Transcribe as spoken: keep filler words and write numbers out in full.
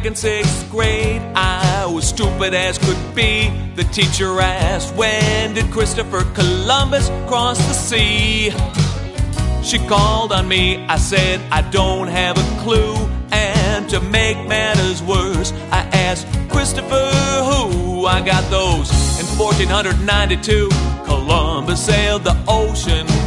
in sixth grade. I was stupid as could be. The teacher asked, when did Christopher Columbus cross the sea? She called on me. I said, I don't have a clue. And to make matters worse, I asked, Christopher who? I got those. In fourteen ninety-two, Columbus sailed the ocean